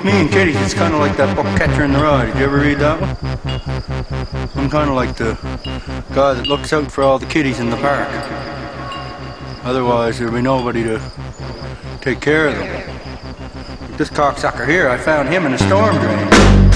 With me and kitties, it's kind of like that book Catcher in the Rye. Did you ever read that one? I'm kind of like the guy that looks out for all the kitties in the park. Otherwise, there'll be nobody to take care of them. This cocksucker here, I found him in a storm drain.